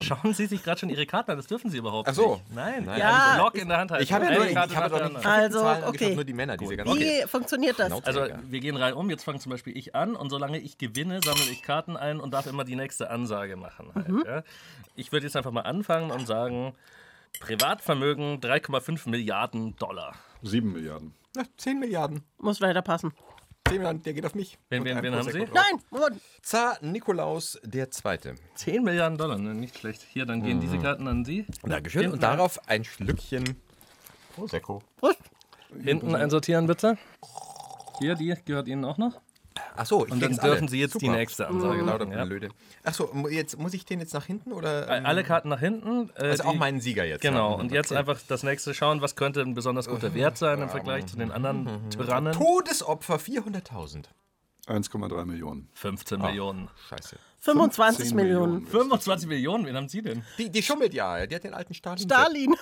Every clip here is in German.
Schauen Sie sich gerade schon Ihre Karten an, das dürfen Sie überhaupt Ach so. nicht. Nein, Ja. einen Block in der Hand halten. Ich habe Eine doch nicht Karte nach der die anderen. Also, Zahlen okay. angeschaut, nur die Männer, diese ganzen. Wie funktioniert das? Also wir gehen rein um, jetzt fange zum Beispiel ich an und solange ich gewinne, sammle ich Karten ein und darf immer die nächste Ansage machen. Halt, ja. Ich würde jetzt einfach mal anfangen und sagen, Privatvermögen 3,5 Milliarden $. 7 Milliarden. Ja, 10 Milliarden. Muss leider passen. 10 Milliarden, der geht auf mich. Wen Und ein haben Sie? Prosecco drauf. Nein, Moment. Zar Nikolaus II. 10 Milliarden $, ne? Nicht schlecht. Hier, dann gehen diese Karten an Sie. Dankeschön. Hinten Und darauf ein Schlückchen Prosecco. Prost. Hinten einsortieren, bitte. Hier, die gehört Ihnen auch noch. Achso, ich Und dann krieg's alle. dürfen Sie jetzt die Super. nächste Ansage Lauter machen. Ja. Blöde. Achso, jetzt muss ich den jetzt nach hinten oder? Alle Karten nach hinten. Also auch meinen Sieger jetzt. Genau, haben. und jetzt Okay. einfach das nächste schauen, was könnte ein besonders guter Wert sein im Vergleich zu den anderen Tyrannen. Todesopfer 400.000. 1,3 Millionen. 15 Millionen. Scheiße. 25 10 Millionen. 25 Millionen, wen haben Sie denn? Die schummelt ja. Die hat den alten Stalin. Stalin.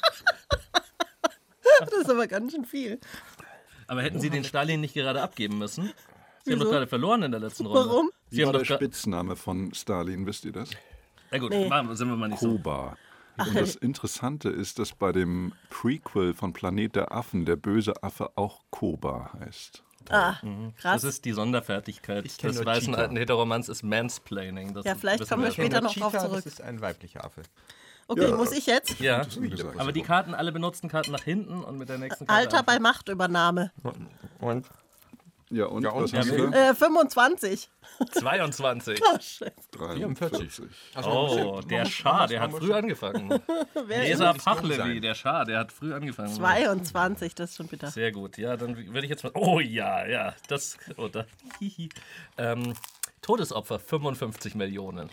Das ist aber ganz schön viel. Aber hätten Sie den Stalin nicht gerade abgeben müssen? Sie haben Wieso? doch gerade verloren in der letzten Runde. Warum? Sie Wie haben war doch der Spitzname von Stalin, wisst ihr das? Na gut, Nee. sind wir mal nicht so. Koba. Und das Interessante ist, dass bei dem Prequel von Planet der Affen der böse Affe auch Koba heißt. Das Krass. ist die Sonderfertigkeit kenn des nur weißen Cheetah. alten Heteromanns, ist Mansplaining. Das Ja, vielleicht wissen kommen wir ja. später noch drauf Cheetah, zurück. Das ist ein weiblicher Affe. Okay, Ja. muss ich jetzt? Ja, Gesagt. aber die Karten, alle benutzten Karten nach hinten und mit der nächsten Karte. Alter bei Machtübernahme. Und Ja, und Ja, und- was hast Ja, du? 25. 22. Oh, shit. 43. Oh, der Schah, der hat früh angefangen. Leser Pachlevi, der Schah, der hat früh angefangen. 22, das ist schon bitter. Sehr gut, ja, dann würde ich jetzt mal. Oh ja, das. Oh, da, Todesopfer 55 Millionen.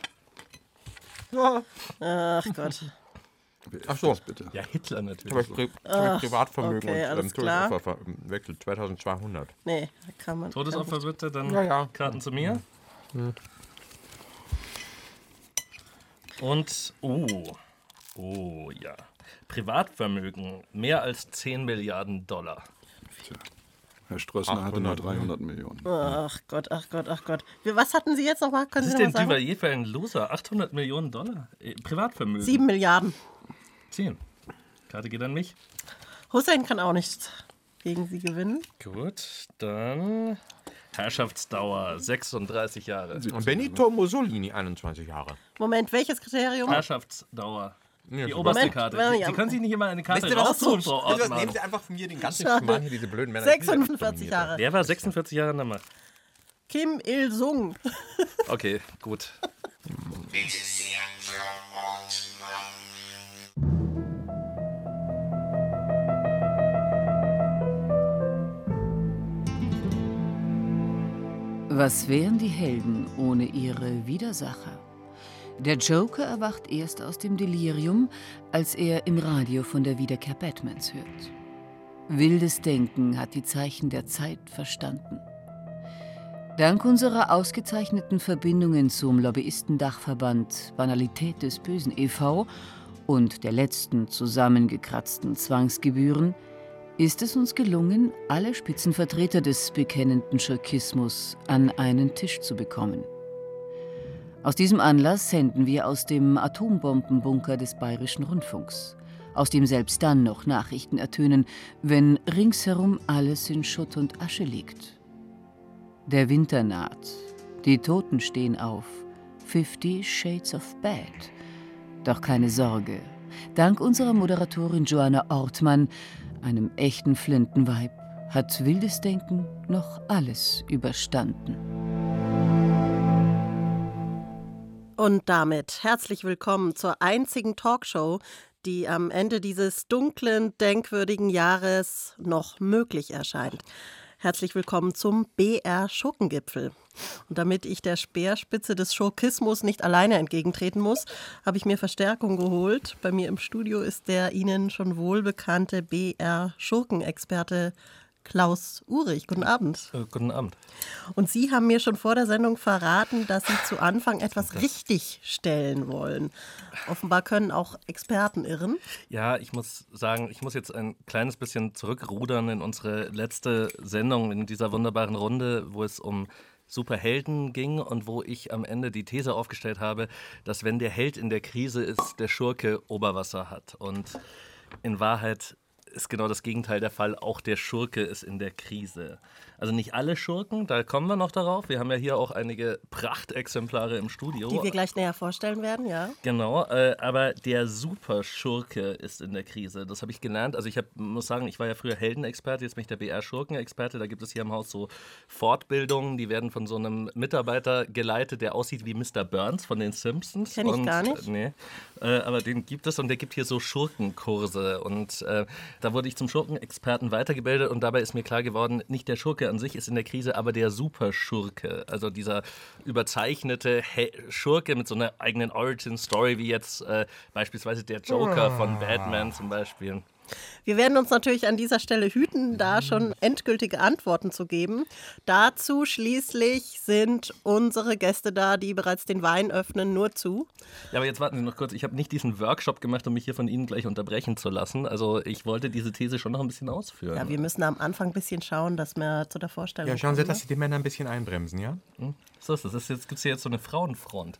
Ach Gott. Ach so. Das bitte. Ja, Hitler Ich habe natürlich. Privatvermögen okay, und alles klar. Todesopfer verwechselt. 2200. Nee, da kann man. Todesopfer bitte, dann Ja. Karten zu mir. Und, oh ja. Privatvermögen mehr als 10 Milliarden $. Tja. Herr Strössner hatte nur 300 Millionen. Ach Gott, ach Gott, ach Gott. Was hatten Sie jetzt nochmal? Können Was Sie ist noch denn mal sagen? Duvalier für ein Loser? 800 Millionen $? Privatvermögen. 7 Milliarden. 10. Karte geht an mich. Hussein kann auch nicht gegen Sie gewinnen. Gut, dann Herrschaftsdauer 36 Jahre. Und Benito Mussolini 21 Jahre. Moment, welches Kriterium? Herrschaftsdauer. Die Ja, oberste Moment, Karte. ja. Sie können sich nicht immer eine Karte Wisst ihr was? raussuchen, Frau Wisst ihr was? Ortmann. Nehmen Sie einfach von mir den ganzen Schade. Schmarrn hier, diese blöden Männer. 46 Jahre. Der war 46 Jahre in der Macht. Kim Il-sung. Okay, gut. Was wären die Helden ohne ihre Widersacher? Der Joker erwacht erst aus dem Delirium, als er im Radio von der Wiederkehr Batmans hört. Wildes Denken hat die Zeichen der Zeit verstanden. Dank unserer ausgezeichneten Verbindungen zum Lobbyistendachverband Banalität des Bösen e.V. und der letzten zusammengekratzten Zwangsgebühren ist es uns gelungen, alle Spitzenvertreter des bekennenden Schurkismus an einen Tisch zu bekommen. Aus diesem Anlass senden wir aus dem Atombombenbunker des Bayerischen Rundfunks, aus dem selbst dann noch Nachrichten ertönen, wenn ringsherum alles in Schutt und Asche liegt. Der Winter naht, die Toten stehen auf, 50 Shades of Bad. Doch keine Sorge, dank unserer Moderatorin Joanna Ortmann, einem echten Flintenweib, hat wildes Denken noch alles überstanden. Und damit herzlich willkommen zur einzigen Talkshow, die am Ende dieses dunklen, denkwürdigen Jahres noch möglich erscheint. Herzlich willkommen zum BR-Schurkengipfel. Und damit ich der Speerspitze des Schurkismus nicht alleine entgegentreten muss, habe ich mir Verstärkung geholt. Bei mir im Studio ist der Ihnen schon wohlbekannte BR-Schurkenexperte Klaus Uhrig. Guten Abend. Guten Abend. Und Sie haben mir schon vor der Sendung verraten, dass Sie zu Anfang etwas richtig stellen wollen. Offenbar können auch Experten irren. Ja, ich muss sagen, ich muss jetzt ein kleines bisschen zurückrudern in unsere letzte Sendung in dieser wunderbaren Runde, wo es um Superhelden ging und wo ich am Ende die These aufgestellt habe, dass wenn der Held in der Krise ist, der Schurke Oberwasser hat. Und in Wahrheit ist genau das Gegenteil der Fall. Auch der Schurke ist in der Krise. Also nicht alle Schurken, da kommen wir noch darauf. Wir haben ja hier auch einige Prachtexemplare im Studio. Die wir gleich näher vorstellen werden, ja. Genau, aber der Superschurke ist in der Krise. Das habe ich gelernt. Also muss sagen, ich war ja früher Heldenexperte, jetzt bin ich der BR-Schurkenexperte. Da gibt es hier im Haus so Fortbildungen, die werden von so einem Mitarbeiter geleitet, der aussieht wie Mr. Burns von den Simpsons. Kenn ich gar nicht. Nee, aber den gibt es und der gibt hier so Schurkenkurse. Und da wurde ich zum Schurkenexperten weitergebildet und dabei ist mir klar geworden, nicht der Schurke an sich ist in der Krise, aber der Superschurke. Also dieser überzeichnete Schurke mit so einer eigenen Origin-Story, wie jetzt beispielsweise der Joker von Batman zum Beispiel. Wir werden uns natürlich an dieser Stelle hüten, da schon endgültige Antworten zu geben. Dazu schließlich sind unsere Gäste da, die bereits den Wein öffnen, nur zu. Ja, aber jetzt warten Sie noch kurz. Ich habe nicht diesen Workshop gemacht, um mich hier von Ihnen gleich unterbrechen zu lassen. Also ich wollte diese These schon noch ein bisschen ausführen. Ja, wir müssen am Anfang ein bisschen schauen, dass wir zu der Vorstellung Ja, schauen Sie, kommen, dass Sie die Männer ein bisschen einbremsen, ja? So ist es. Jetzt gibt es hier jetzt so eine Frauenfront.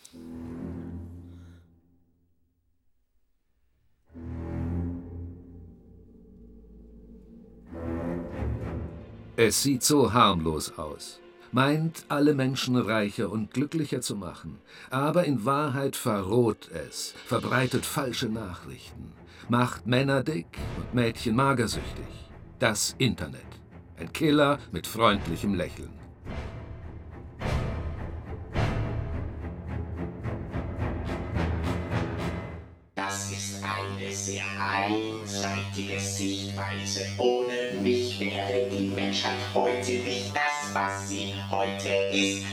Es sieht so harmlos aus. Meint, alle Menschen reicher und glücklicher zu machen. Aber in Wahrheit verroht es, verbreitet falsche Nachrichten, macht Männer dick und Mädchen magersüchtig. Das Internet. Ein Killer mit freundlichem Lächeln. Das ist eine sehr einseitige Sichtweise. Ohne mich wäre die Menschheit heute nicht das, was sie heute ist.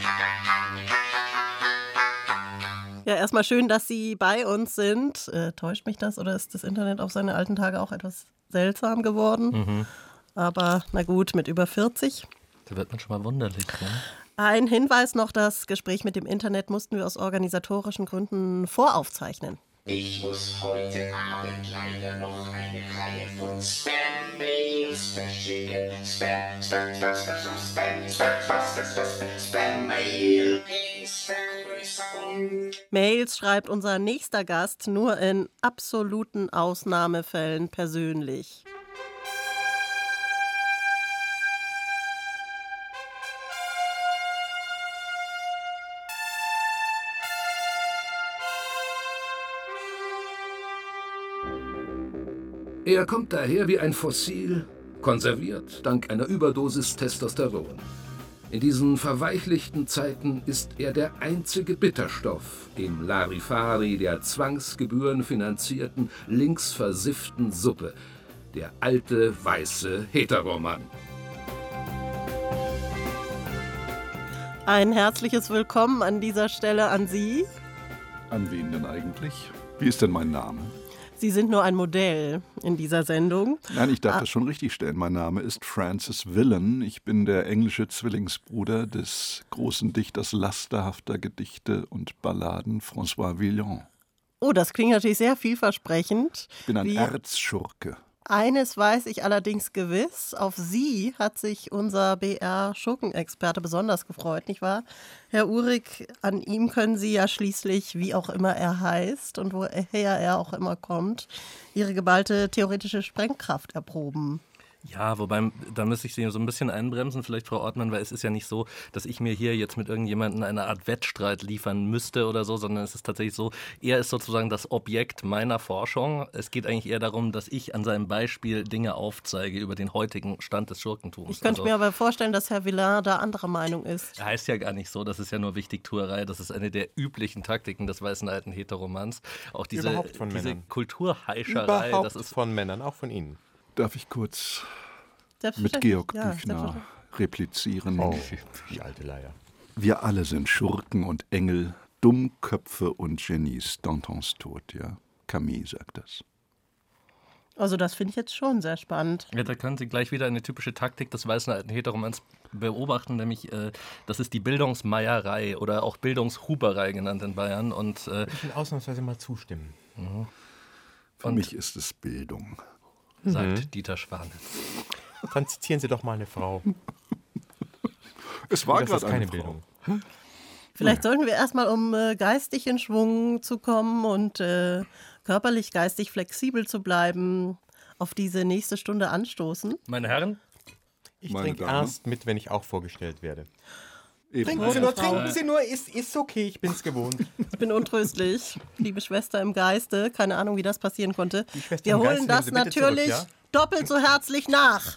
Ja, erstmal schön, dass Sie bei uns sind. Täuscht mich das oder ist das Internet auf seine alten Tage auch etwas seltsam geworden? Aber na gut, mit über 40. Da wird man schon mal wunderlich. Ne? Ein Hinweis noch, das Gespräch mit dem Internet mussten wir aus organisatorischen Gründen voraufzeichnen. Ich muss heute Abend leider noch eine Reihe von Spam-Mails verschicken. Spam-Mail. Mails schreibt unser nächster Gast nur in absoluten Ausnahmefällen persönlich. Er kommt daher wie ein Fossil, konserviert dank einer Überdosis Testosteron. In diesen verweichlichten Zeiten ist er der einzige Bitterstoff im Larifari der zwangsgebührenfinanzierten, linksversifften Suppe. Der alte, weiße Heteromann. Ein herzliches Willkommen an dieser Stelle an Sie. An wen denn eigentlich? Wie ist denn mein Name? Sie sind nur ein Modell in dieser Sendung. Nein, ich darf das schon richtig stellen. Mein Name ist Francis Villan. Ich bin der englische Zwillingsbruder des großen Dichters lasterhafter Gedichte und Balladen François Villon. Oh, das klingt natürlich sehr vielversprechend. Ich bin ein Erzschurke. Eines weiß ich allerdings gewiss, auf Sie hat sich unser BR-Schurkenexperte besonders gefreut, nicht wahr? Herr Uhrig, an ihm können Sie ja schließlich, wie auch immer er heißt und woher er auch immer kommt, Ihre geballte theoretische Sprengkraft erproben. Ja, wobei, da müsste ich Sie so ein bisschen einbremsen, vielleicht, Frau Ortmann, weil es ist ja nicht so, dass ich mir hier jetzt mit irgendjemandem eine Art Wettstreit liefern müsste oder so, sondern es ist tatsächlich so, er ist sozusagen das Objekt meiner Forschung. Es geht eigentlich eher darum, dass ich an seinem Beispiel Dinge aufzeige über den heutigen Stand des Schurkentums. Ich könnte mir aber vorstellen, dass Herr Villan da anderer Meinung ist. Er heißt ja gar nicht so, das ist ja nur Wichtigtuerei, das ist eine der üblichen Taktiken des weißen alten Heteromans. Auch diese Kulturheischerei. Überhaupt das ist von Männern, auch von Ihnen. Darf ich kurz mit Georg Büchner replizieren? Oh, die alte Leier. Wir alle sind Schurken und Engel, Dummköpfe und Genies. Dantons Tod, ja. Camus sagt das. Also das finde ich jetzt schon sehr spannend. Ja, da können Sie gleich wieder eine typische Taktik des weißen alten Heteromans beobachten, nämlich das ist die Bildungsmeierei oder auch Bildungshuberei genannt in Bayern. Und, Ich will ausnahmsweise mal zustimmen. Für mich ist es Bildung. Sagt Dieter Schwanitz. Dann zitieren Sie doch mal eine Frau. Es war Das ist gerade eine keine Frau. Bildung. Vielleicht sollten wir erstmal, um geistig in Schwung zu kommen und körperlich, geistig flexibel zu bleiben, auf diese nächste Stunde anstoßen. Meine Herren, Ich Meine trinke Dame. erst mit, wenn ich auch vorgestellt werde. Eben. Trinken Sie nur, ist okay, ich bin's gewohnt. Ich bin untröstlich, liebe Schwester im Geiste. Keine Ahnung, wie das passieren konnte. Schwester Wir im Geiste, holen das nehmen Sie bitte zurück, natürlich ja? doppelt so herzlich nach.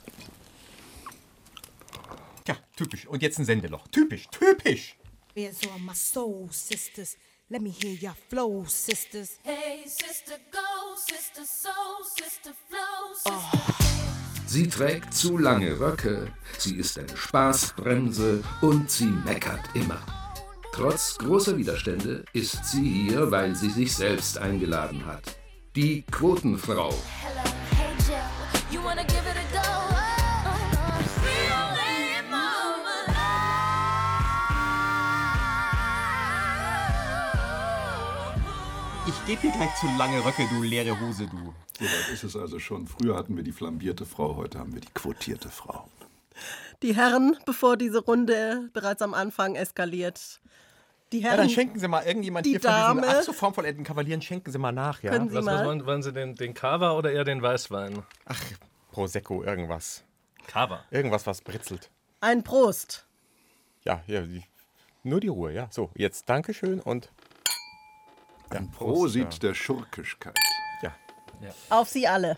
Tja, typisch. Und jetzt ein Sendeloch. Typisch. Bears on my soul, sisters. Let me hear your flow, sisters. Hey, sister, go, sister, soul, sister, flow, sister. Sie trägt zu lange Röcke, sie ist eine Spaßbremse und sie meckert immer. Trotz großer Widerstände ist sie hier, weil sie sich selbst eingeladen hat. Die Quotenfrau. Hello, hey Joe, you wanna give it a go? Really, mama. Ich gebe dir gleich zu lange Röcke, du leere Hose, du. Soweit ist es also schon. Früher hatten wir die flambierte Frau, heute haben wir die quotierte Frau. Die Herren, bevor diese Runde bereits am Anfang eskaliert. Die Ja, Herren, dann schenken Sie mal irgendjemand Die hier von Dame. diesen ach so formvollendeten Kavalieren, schenken Sie mal nach, ja? können Sie was mal. wollen Sie denn? Den Cava oder eher den Weißwein? Ach, Prosecco, irgendwas. Cava. Irgendwas, was britzelt. Ein Prost. Ja, nur die Ruhe, ja. So, jetzt Dankeschön und Ein Prosit der Schurkischkeit. ja. Auf Sie alle.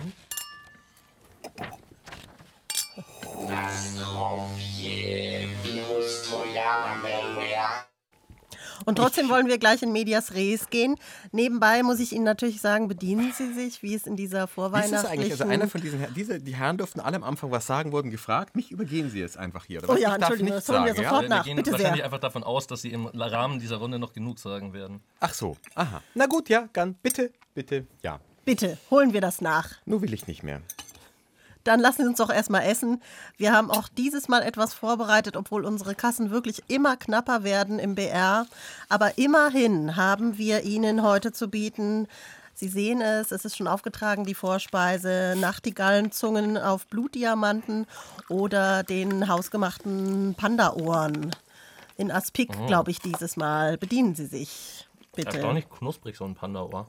Und trotzdem wollen wir gleich in Medias Res gehen. Nebenbei muss ich Ihnen natürlich sagen, bedienen Sie sich, wie es in dieser Wie ist das vorweihnachtlichen... eigentlich? Also einer von diesen Herren, die Herren durften alle am Anfang was sagen, wurden gefragt. Mich übergehen Sie jetzt einfach hier. Oder Oh was? ja, Ich darf Entschuldigung, nichts das holen wir sagen, sofort ja? nach. Wir gehen Bitte wahrscheinlich sehr. einfach davon aus, dass Sie im Rahmen dieser Runde noch genug sagen werden. Ach so, aha. Na gut, ja, dann bitte, ja. Bitte, holen wir das nach. Nur will ich nicht mehr. Dann lassen Sie uns doch erstmal essen. Wir haben auch dieses Mal etwas vorbereitet, obwohl unsere Kassen wirklich immer knapper werden im BR. Aber immerhin haben wir Ihnen heute zu bieten, Sie sehen es ist schon aufgetragen, die Vorspeise, Nachtigallenzungen auf Blutdiamanten oder den hausgemachten Panda-Ohren. In Aspik, glaube ich, dieses Mal. Bedienen Sie sich, bitte. Erstaunlich knusprig, so ein Panda-Ohr.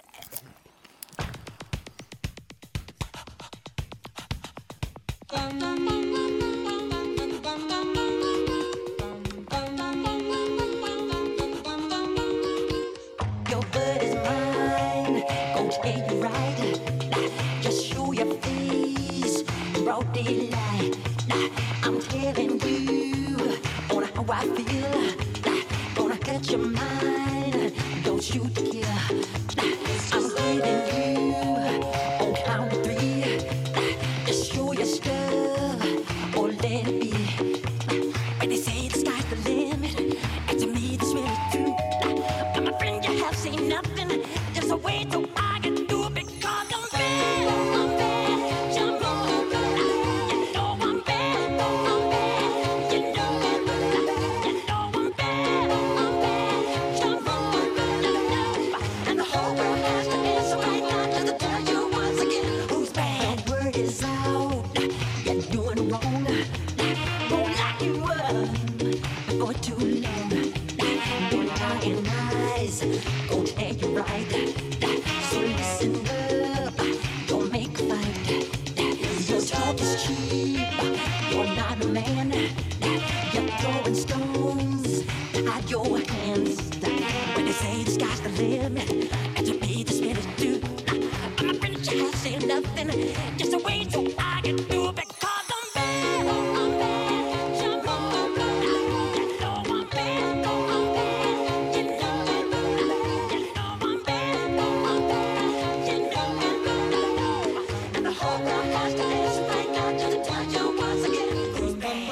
Your blood is mine, gon' take you right. Just show your face, broad daylight. I'm telling you on how I feel. Gonna catch your mind, don't shoot to kill. I'm getting you on count of three. Just show your stuff or let it be. When they say the sky's the limit, and to me this really true. But my friend, you have seen nothing. There's a way to I can do it because I'm bad. I'm bad. Jump on. You know I'm bad. I'm bad. You know it. You know I'm bad. I'm bad. Jump on. And the whole world has to answer right now just to tell you once again who's bad. The word is out. You're doing wrong. Won't lock you up for too long. Don't lying eyes gon' tell you right. So listen up, don't make a fight. Your talk is cheap, you're not a man. You're throwing stones to hide your hands. When they say the sky's the limit, and to me this minute too. I'm a friend, you have seen nothing. Just a way so I can do it because I'm bad. I'm bad. Jump on. You know I'm bad. I'm bad. You know it. You know I'm bad. I'm bad. You know it. And the whole world has to answer right now just to tell you once again who's bad.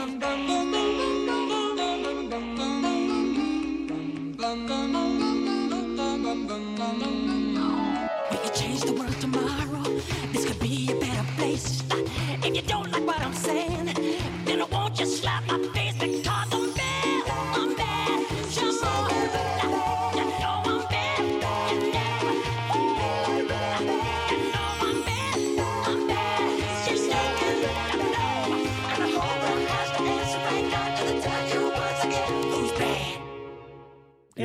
We could change the world tomorrow. This could be a better place. If you don't like what I'm saying, then I won't just slap my face because I'm bad. I'm bad. Jump on. You know I'm bad. You know I'm bad. I'm bad. You know. And the whole world has to answer right now to the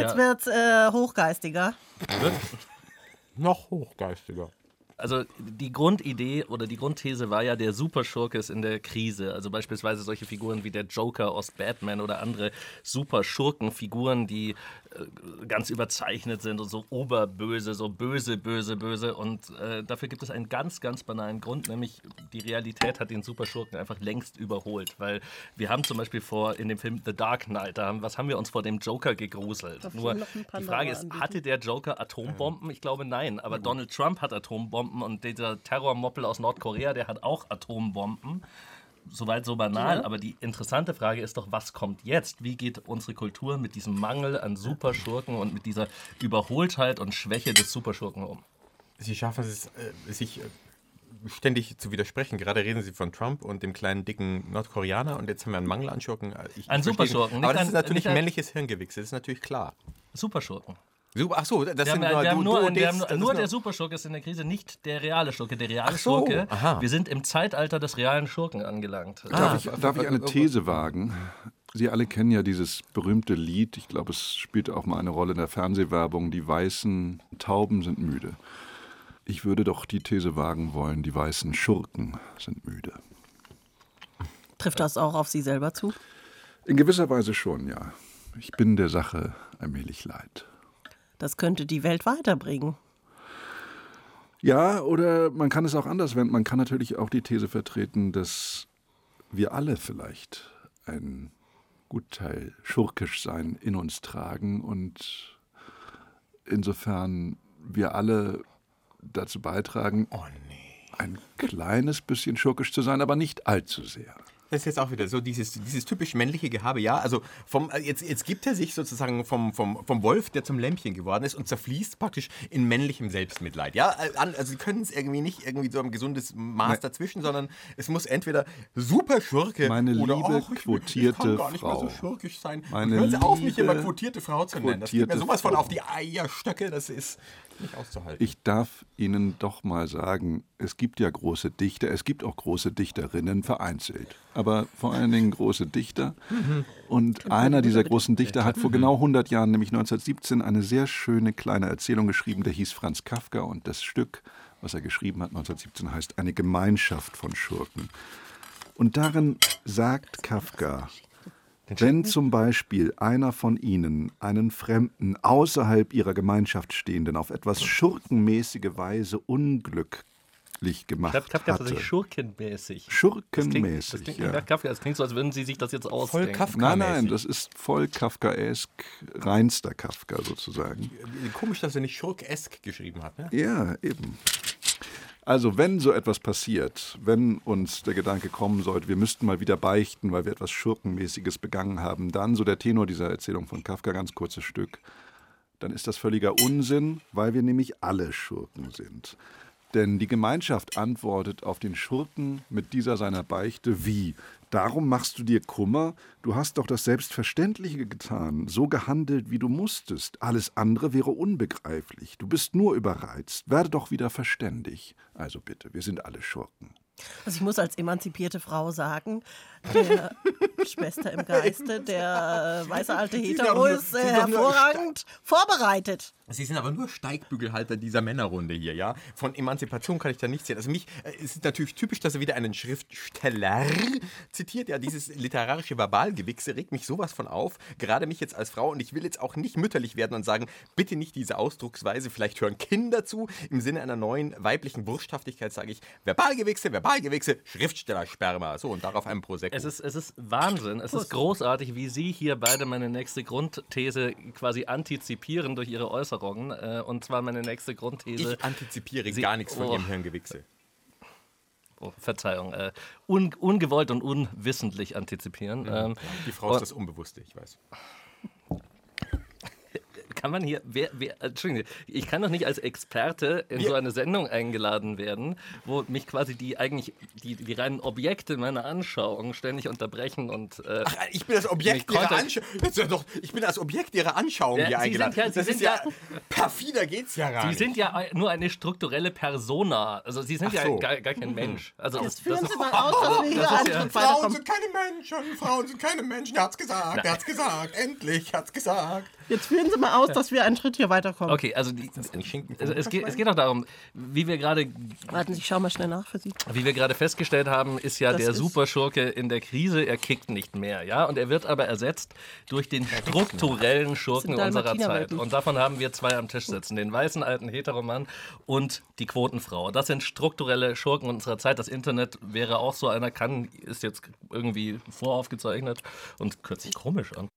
Jetzt wird's hochgeistiger. Noch hochgeistiger. Also die Grundidee oder die Grundthese war ja, der Superschurke ist in der Krise. Also beispielsweise solche Figuren wie der Joker aus Batman oder andere Superschurkenfiguren, die ganz überzeichnet sind und so oberböse, so böse, böse, böse. Und dafür gibt es einen ganz, ganz banalen Grund, nämlich die Realität hat den Superschurken einfach längst überholt. Weil wir haben zum Beispiel in dem Film The Dark Knight, was haben wir uns vor dem Joker gegruselt? Nur die Frage ist, hatte der Joker Atombomben? Ich glaube, nein. Aber Donald Trump hat Atombomben und dieser Terrormoppel aus Nordkorea, der hat auch Atombomben. Soweit so banal, aber die interessante Frage ist doch, was kommt jetzt? Wie geht unsere Kultur mit diesem Mangel an Superschurken und mit dieser Überholtheit und Schwäche des Superschurken um? Sie schaffen es, sich ständig zu widersprechen. Gerade reden Sie von Trump und dem kleinen, dicken Nordkoreaner und jetzt haben wir einen Mangel an Schurken. Ein Superschurken. Aber das ist natürlich ein männliches Hirngewichse, das ist natürlich klar. Superschurken. Ach so, das sind nur der Superschurke ist in der Krise, nicht der reale Schurke. Der reale Schurke, wir sind im Zeitalter des realen Schurken angelangt. Darf ich eine These wagen? Sie alle kennen ja dieses berühmte Lied, ich glaube, es spielt auch mal eine Rolle in der Fernsehwerbung, die weißen Tauben sind müde. Ich würde doch die These wagen wollen, die weißen Schurken sind müde. Trifft das auch auf Sie selber zu? In gewisser Weise schon, ja. Ich bin der Sache allmählich leid. Das könnte die Welt weiterbringen. Ja, oder man kann es auch anders wenden. Man kann natürlich auch die These vertreten, dass wir alle vielleicht ein Gutteil Schurkischsein in uns tragen und insofern wir alle dazu beitragen, ein kleines bisschen schurkisch zu sein, aber nicht allzu sehr. Das ist jetzt auch wieder so dieses typisch männliche Gehabe, ja. Also jetzt gibt er sich sozusagen vom Wolf, der zum Lämpchen geworden ist und zerfließt praktisch in männlichem Selbstmitleid, ja. Also Sie können es nicht irgendwie so ein gesundes Maß dazwischen, sondern es muss entweder super Schurke meine oder quotierte ich kann gar nicht Frau. mal so schurkisch sein. Hören Sie auf, mich immer quotierte Frau zu nennen. Das geht mir sowas von auf die Eierstöcke, das ist nicht auszuhalten. Ich darf Ihnen doch mal sagen, es gibt ja große Dichter, es gibt auch große Dichterinnen, vereinzelt. Aber vor allen Dingen große Dichter. Und einer dieser großen Dichter hat vor genau 100 Jahren, nämlich 1917, eine sehr schöne kleine Erzählung geschrieben, der hieß Franz Kafka. Und das Stück, was er geschrieben hat 1917, heißt Eine Gemeinschaft von Schurken. Und darin sagt Kafka, wenn zum Beispiel einer von Ihnen einen Fremden außerhalb ihrer Gemeinschaft stehenden auf etwas schurkenmäßige Weise unglücklich gemacht hatte. Kafka hat sich schurkenmäßig. Schurkenmäßig, das klingt nach Kafka. Das klingt so, als würden Sie sich das jetzt ausdenken. Voll Kafka. Nein, das ist voll Kafkaesk, reinster Kafka sozusagen. Komisch, dass er nicht schurkesk geschrieben hat, ne? Ja, eben. Also wenn so etwas passiert, wenn uns der Gedanke kommen sollte, wir müssten mal wieder beichten, weil wir etwas Schurkenmäßiges begangen haben, dann, so der Tenor dieser Erzählung von Kafka, ganz kurzes Stück, dann ist das völliger Unsinn, weil wir nämlich alle Schurken sind. Denn die Gemeinschaft antwortet auf den Schurken mit dieser seiner Beichte wie: Darum machst du dir Kummer? Du hast doch das Selbstverständliche getan, so gehandelt, wie du musstest. Alles andere wäre unbegreiflich. Du bist nur überreizt. Werde doch wieder verständig. Also bitte, wir sind alle Schurken. Also ich muss als emanzipierte Frau sagen, der Schwester im Geiste, der weiße alte Hetero ist hervorragend vorbereitet. Sie sind aber nur Steigbügelhalter dieser Männerrunde hier, ja? Von Emanzipation kann ich da nichts sehen. Also es ist natürlich typisch, dass er wieder einen Schriftsteller zitiert. Ja, dieses literarische Verbalgewichse regt mich sowas von auf. Gerade mich jetzt als Frau. Und ich will jetzt auch nicht mütterlich werden und sagen, bitte nicht diese Ausdrucksweise. Vielleicht hören Kinder zu. Im Sinne einer neuen weiblichen Wursthaftigkeit sage ich, Verbalgewichse, Schriftstellersperma. So, und darauf ein Prosecco. Es ist Wahnsinn. Es ist großartig, wie Sie hier beide meine nächste Grundthese quasi antizipieren durch Ihre Äußerungen. Und zwar meine nächste Grundthese. Ich antizipiere gar nichts von Ihrem Hirngewichse. Oh, Verzeihung. Ungewollt und unwissentlich antizipieren. Die Frau ist das Unbewusste, ich weiß. Kann man hier, Entschuldigung, ich kann doch nicht als Experte in so eine Sendung eingeladen werden, wo mich quasi die reinen Objekte meiner Anschauung ständig unterbrechen und... Ach, ich bin das Objekt Ihrer Anschauung. Ich bin das Objekt Ihrer Anschauung hier eingeladen. Perfider geht's ja gar nicht. Sie sind ja nur eine strukturelle Persona. Also Sie sind gar kein Mensch. Also das führen Sie mal aus, Frauen sind keine Menschen. Er hat's gesagt, endlich, hat's gesagt. Jetzt führen Sie mal aus, dass wir einen Schritt hier weiterkommen. Okay, also es geht doch darum, wie wir gerade Warten Sie, ich schau mal schnell nach für Sie. Wie wir gerade festgestellt haben, ist ja Das der ist- Superschurke in der Krise, er kickt nicht mehr, ja? Und er wird aber ersetzt durch den strukturellen Schurken Das sind unserer Zeit. Dalmatinerwelpen. Und davon haben wir zwei am Tisch sitzen, den weißen alten Heteromann und die Quotenfrau. Das sind strukturelle Schurken unserer Zeit. Das Internet wäre auch so einer, ist jetzt irgendwie voraufgezeichnet und hört sich komisch an.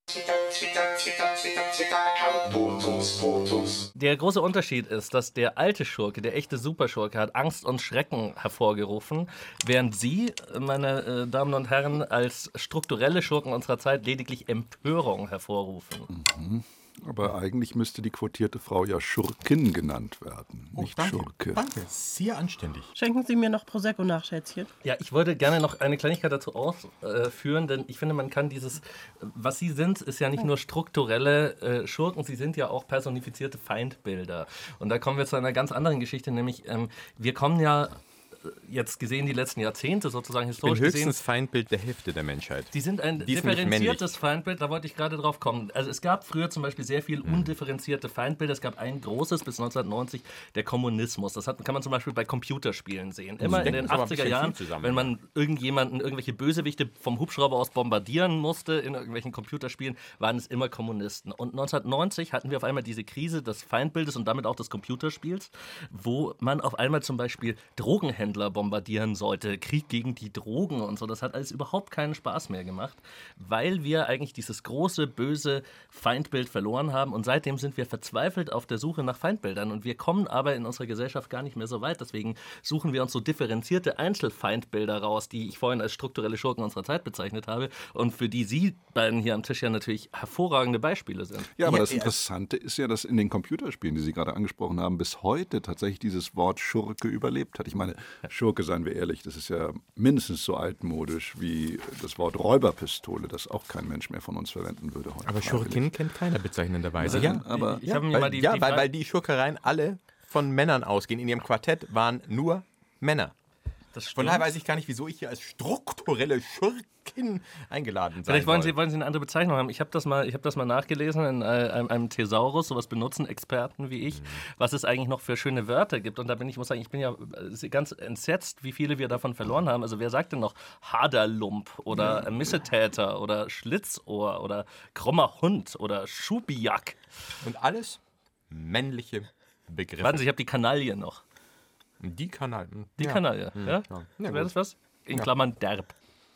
Fotos. Der große Unterschied ist, dass der alte Schurke, der echte Superschurke, hat Angst und Schrecken hervorgerufen, während Sie, meine Damen und Herren, als strukturelle Schurken unserer Zeit lediglich Empörung hervorrufen. Aber eigentlich müsste die quotierte Frau ja Schurkin genannt werden, nicht danke. Schurke. Danke, sehr anständig. Schenken Sie mir noch Prosecco nach, Schätzchen. Ja, ich wollte gerne noch eine Kleinigkeit dazu ausführen, denn ich finde, man kann dieses, was Sie sind, ist ja nicht nur strukturelle Schurken, Sie sind ja auch personifizierte Feindbilder. Und da kommen wir zu einer ganz anderen Geschichte, nämlich wir kommen ja jetzt gesehen die letzten Jahrzehnte sozusagen Ich bin historisch gesehen. höchstens Feindbild der Hälfte der Menschheit. Die sind ein Die ist nämlich differenziertes Feindbild, da wollte ich gerade drauf kommen. Also es gab früher zum Beispiel sehr viel undifferenzierte Feindbilder. Es gab ein großes bis 1990, der Kommunismus. Das kann man zum Beispiel bei Computerspielen sehen. Immer in denken den Sie aber ein 80er bisschen Jahren, viel zusammen. wenn man irgendwelche Bösewichte vom Hubschrauber aus bombardieren musste in irgendwelchen Computerspielen, waren es immer Kommunisten. Und 1990 hatten wir auf einmal diese Krise des Feindbildes und damit auch des Computerspiels, wo man auf einmal zum Beispiel Drogenhändler bombardieren sollte, Krieg gegen die Drogen und so. Das hat alles überhaupt keinen Spaß mehr gemacht, weil wir eigentlich dieses große, böse Feindbild verloren haben und seitdem sind wir verzweifelt auf der Suche nach Feindbildern und wir kommen aber in unserer Gesellschaft gar nicht mehr so weit. Deswegen suchen wir uns so differenzierte Einzelfeindbilder raus, die ich vorhin als strukturelle Schurken unserer Zeit bezeichnet habe und für die Sie beiden hier am Tisch ja natürlich hervorragende Beispiele sind. Ja, aber Ja, das Interessante ist ja, dass in den Computerspielen, die Sie gerade angesprochen haben, bis heute tatsächlich dieses Wort Schurke überlebt hat. Ich meine, Schurke, seien wir ehrlich, das ist ja mindestens so altmodisch wie das Wort Räuberpistole, das auch kein Mensch mehr von uns verwenden würde heute. Aber Schurkin kennt keiner bezeichnenderweise. Nein, aber Ich habe mir mal die Frage- weil die Schurkereien alle von Männern ausgehen. In ihrem Quartett waren nur Männer. Das stimmt. Von daher weiß ich gar nicht, wieso ich hier als strukturelle Schurkin eingeladen sein Vielleicht wollen soll. Sie eine andere Bezeichnung haben. Ich habe das mal nachgelesen in einem Thesaurus, sowas benutzen Experten wie ich, was es eigentlich noch für schöne Wörter gibt. Und da bin ich bin ja ganz entsetzt, wie viele wir davon verloren haben. Also wer sagt denn noch Haderlump oder Missetäter oder Schlitzohr oder krummer Hund oder Schubiak? Und alles männliche Begriffe. Warten Sie, ich habe die Kanaille noch. Die Kanalen. Die Kanaille, ja? Ja, Wäre das was? In Klammern derb.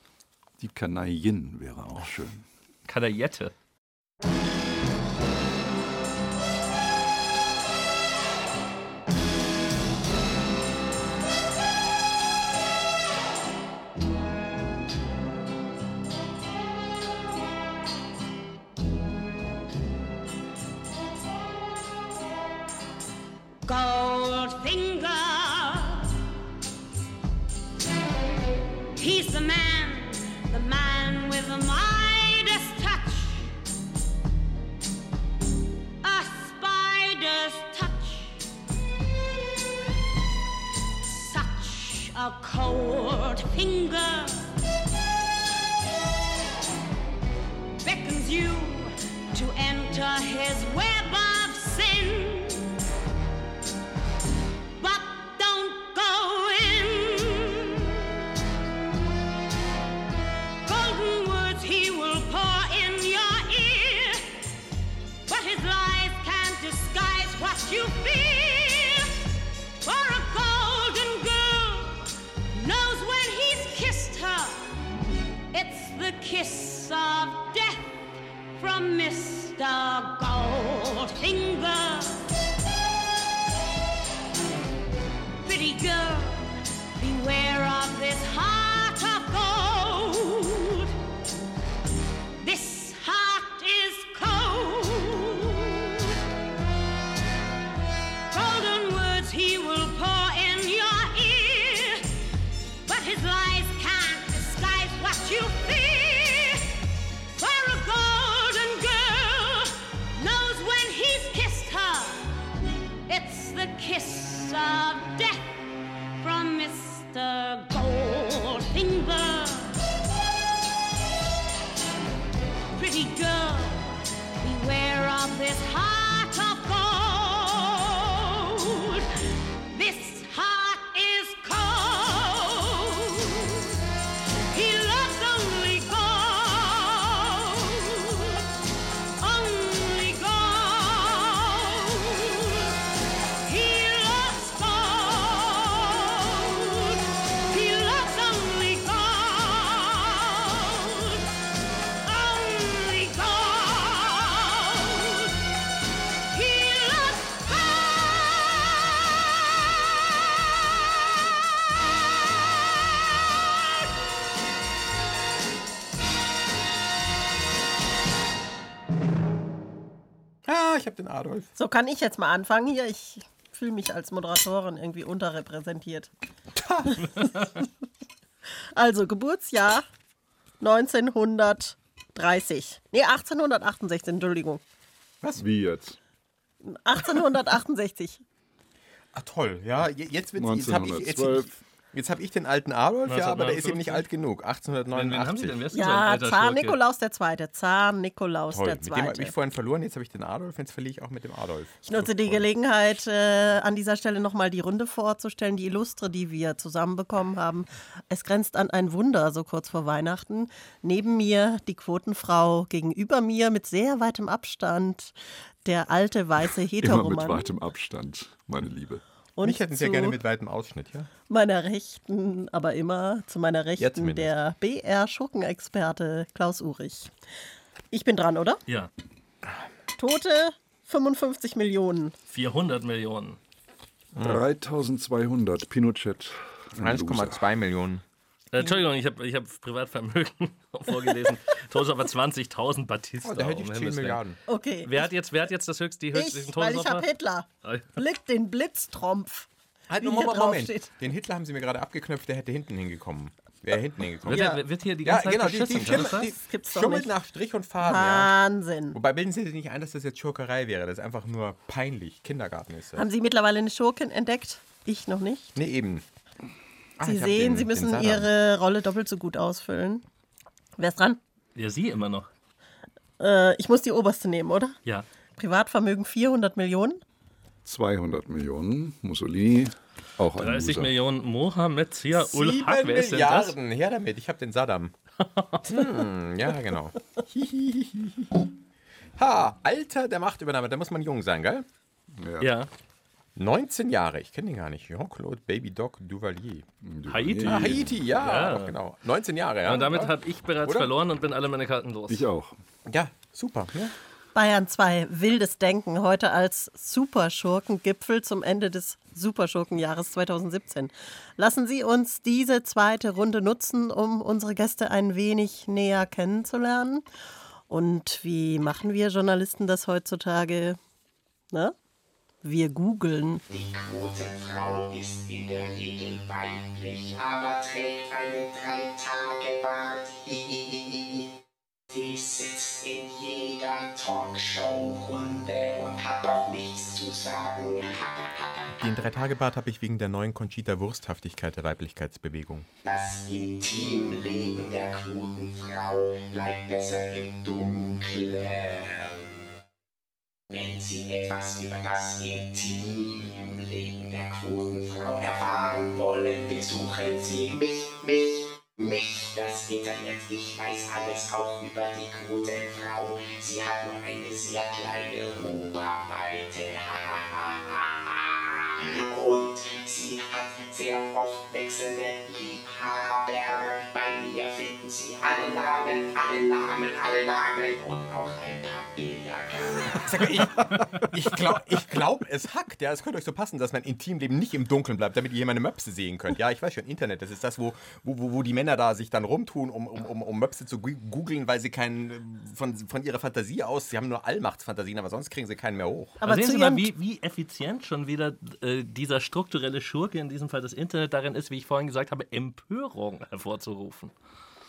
die Kanaillen wäre auch schön. Kanaillette. Goldfinger. He's the man with the Midas touch. A spider's touch. Such a cold finger beckons you to enter his web of sin. But don't go in. Golden words he will pour in your ear, but his lies can't disguise what you feel. For a golden girl knows when he's kissed her, it's the kiss of death from Mr. Goldfinger. Pretty girl, beware of this heart of gold. This heart is cold. Golden words he will pour in your ear, but his lies can't disguise what you fear. For a golden girl knows when he's kissed her, it's the kiss of death from Mr. Goldfinger. Pretty girl, beware of this heart of gold. This heart is cold. He loves only gold. Only gold. He loves gold. He loves only gold. Only gold. He loves Ah, ich habe den Adolf. So, kann ich jetzt mal anfangen hier? Ich fühle mich als Moderatorin irgendwie unterrepräsentiert. Also, Geburtsjahr 1930. Nee, 1868, Entschuldigung. Wie jetzt? 1868. Ah, toll. Ja, jetzt habe 1912. ich den alten Adolf, ja, aber der ist eben 1959. nicht alt genug. Wen haben Sie 1889. denn? Wer ist denn so ein Ja, alter Zar Schurke? Nikolaus II. Zar Nikolaus Toll. Mit dem habe II. ich vorhin verloren, jetzt habe ich den Adolf, jetzt verliere ich auch mit dem Adolf. Ich nutze die Gelegenheit, an dieser Stelle nochmal die Runde vorzustellen, die Illustre, die wir zusammenbekommen haben. Es grenzt an ein Wunder, so kurz vor Weihnachten. Neben mir die Quotenfrau, gegenüber mir mit sehr weitem Abstand der alte weiße Immer mit Heteromann. weitem Abstand, meine Liebe. Und Mich hätten Sie ja zu gerne mit weitem Ausschnitt, ja? meiner Rechten, aber immer zu meiner Rechten zumindest. der BR-Schurkenexperte Klaus Uhrig. Ich bin dran, oder? Ja, Tote 55 Millionen. 400 Millionen. 3200, Pinochet. ein Loser. 1,2 Millionen. Entschuldigung, ich hab Privatvermögen vorgelesen. Todes aber 20.000 Batista. Oh, da hätte ich um 10 Himmels Willen. Milliarden. Okay. Wer hat jetzt die höchsten Ich, weil ich Todesopfer? habe Hitler. Den Blitztrumpf. Halt, Wie hier Moment. draufsteht. Den Hitler haben Sie mir gerade abgeknüpft, der hätte hinten hingekommen. Wäre hinten hingekommen. Wird hier die Ja, ganze Zeit genau, beschissen, die kann das sein? gibt's doch schummelt nicht. nach Strich und Faden, ja. Wahnsinn. Wobei, bilden Sie sich nicht ein, dass das jetzt Schurkerei wäre. Das ist einfach nur peinlich. Kindergarten ist das. Haben Sie mittlerweile eine Schurkin entdeckt? Ich noch nicht. Nee, eben. Ah, Sie ich hab sehen, den- Sie müssen den Saddam. Ihre Rolle doppelt so gut ausfüllen. Wer ist dran? Ja, Sie immer noch. Ich muss die oberste nehmen, oder? Ja. Privatvermögen 400 Millionen. 200 Millionen, Mussolini, auch ein 30 Loser. Millionen Mohammed Zia ul 7 Haq. Wer ist denn das? Milliarden. Her damit, ich habe den Saddam. Ja, genau. Ha, Alter der Machtübernahme, da muss man jung sein, gell? Ja. 19 Jahre, ich kenne den gar nicht. Jean-Claude Baby Doc Duvalier. Haiti. Ah, Haiti, ja, Ja. doch, genau. 19 Jahre, ja. Und damit habe ich bereits Oder? verloren und bin alle meine Karten los. Ich auch. Ja, super. Ja. Bayern 2, wildes Denken, heute als Superschurkengipfel zum Ende des Superschurkenjahres 2017. Lassen Sie uns diese zweite Runde nutzen, um unsere Gäste ein wenig näher kennenzulernen. Und wie machen wir Journalisten das heutzutage? Ne? Wir googeln. Die Quotenfrau ist in der Regel weiblich, aber trägt einen 3-Tage-Bart. Die sitzt in jeder Talkshow-Runde und hat auch nichts zu sagen. Den 3-Tage-Bart habe ich wegen der neuen Conchita Wursthaftigkeit der Weiblichkeitsbewegung. Das Intimleben der Quotenfrau bleibt besser im Dunkeln. Wenn Sie etwas über das Intimleben der Quotenfrau erfahren wollen, besuchen Sie mich, das Internet. Ich weiß alles auch über die Quotenfrau. Sie hat nur eine sehr kleine Ruheweite. Und sie hat sehr oft wechselnde Liebhaber. Bei mir finden Sie alle Namen und auch ein paar Bilder. Ich glaube, es hackt. Ja, es könnte euch so passen, dass mein Intimleben nicht im Dunkeln bleibt, damit ihr meine Möpse sehen könnt. Ja, ich weiß schon, Internet, das ist das, wo die Männer da sich dann rumtun, um Möpse zu googeln, weil sie keinen, von ihrer Fantasie aus, sie haben nur Allmachtsfantasien, aber sonst kriegen sie keinen mehr hoch. Aber Sehen zu Sie mal, ihrem wie effizient schon wieder dieser strukturelle Schurke, in diesem Fall das Internet, darin ist, wie ich vorhin gesagt habe, Empörung hervorzurufen.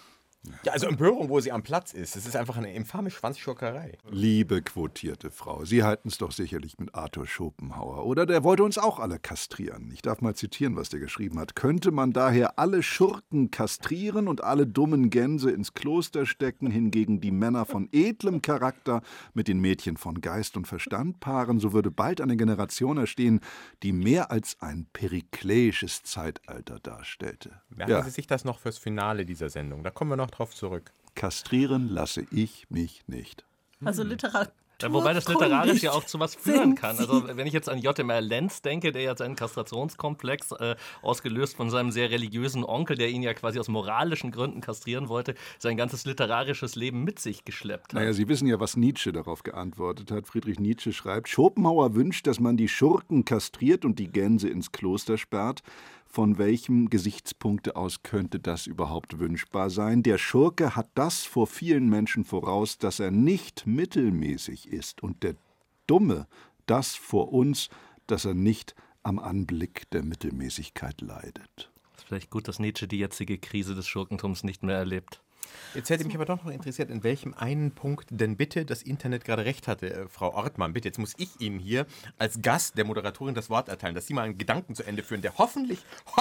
Ja, also Empörung, wo sie am Platz ist. Das ist einfach eine infame Schwanzschurkerei. Liebe quotierte Frau, Sie halten es doch sicherlich mit Arthur Schopenhauer, oder? Der wollte uns auch alle kastrieren. Ich darf mal zitieren, was der geschrieben hat. Könnte man daher alle Schurken kastrieren und alle dummen Gänse ins Kloster stecken, hingegen die Männer von edlem Charakter mit den Mädchen von Geist und Verstand paaren, so würde bald eine Generation erstehen, die mehr als ein perikleisches Zeitalter darstellte. Merken Sie sich das noch fürs Finale dieser Sendung. Da kommen wir noch drauf zurück. Kastrieren lasse ich mich nicht. Also Literatur. Ja, wobei das literarisch ja auch zu was führen kann. Also wenn ich jetzt an J.M.R. Lenz denke, der ja seinen Kastrationskomplex ausgelöst von seinem sehr religiösen Onkel, der ihn ja quasi aus moralischen Gründen kastrieren wollte, sein ganzes literarisches Leben mit sich geschleppt hat. Naja, Sie wissen ja, was Nietzsche darauf geantwortet hat. Friedrich Nietzsche schreibt, Schopenhauer wünscht, dass man die Schurken kastriert und die Gänse ins Kloster sperrt. Von welchem Gesichtspunkte aus könnte das überhaupt wünschbar sein? Der Schurke hat das vor vielen Menschen voraus, dass er nicht mittelmäßig ist. Und der Dumme das vor uns, dass er nicht am Anblick der Mittelmäßigkeit leidet. Es ist vielleicht gut, dass Nietzsche die jetzige Krise des Schurkentums nicht mehr erlebt. Jetzt hätte mich aber doch noch interessiert, in welchem einen Punkt denn bitte das Internet gerade recht hatte. Frau Ortmann, bitte, jetzt muss ich Ihnen hier als Gast der Moderatorin das Wort erteilen, dass Sie mal einen Gedanken zu Ende führen, der hoffentlich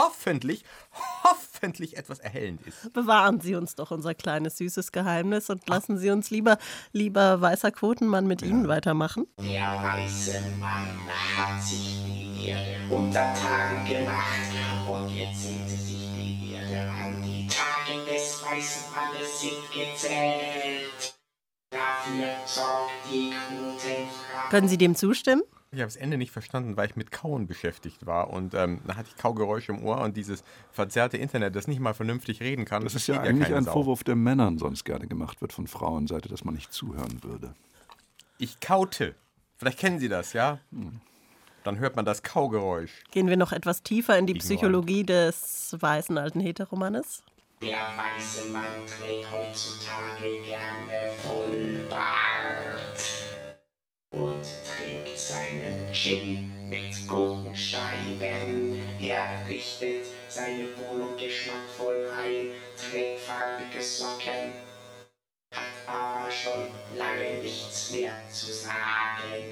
etwas erhellend ist. Bewahren Sie uns doch unser kleines, süßes Geheimnis und lassen Sie uns lieber weißer Quotenmann mit Ihnen weitermachen. Der weiße Mann hat sich wie ihre Untertanen gemacht und jetzt sind sie sich wie ihre an. Die Tage des weißen Mannes sind gezählt. Dafür sorgt die Quotenfrau. Können Sie dem zustimmen? Ich habe das Ende nicht verstanden, weil ich mit Kauen beschäftigt war und da hatte ich Kaugeräusche im Ohr und dieses verzerrte Internet, das nicht mal vernünftig reden kann. Das ist ja eigentlich ein Vorwurf, der Männern sonst gerne gemacht wird von Frauenseite, dass man nicht zuhören würde. Ich kaute. Vielleicht kennen Sie das, ja? Dann hört man das Kaugeräusch. Gehen wir noch etwas tiefer in die Psychologie des weißen alten Heteromannes? Der weiße Mann trägt heutzutage gerne Vollbart und trinkt seinen Gin mit Gurkenscheiben. Er richtet seine Wohnung geschmackvoll ein, trägt farbige Socken, hat aber schon lange nichts mehr zu sagen.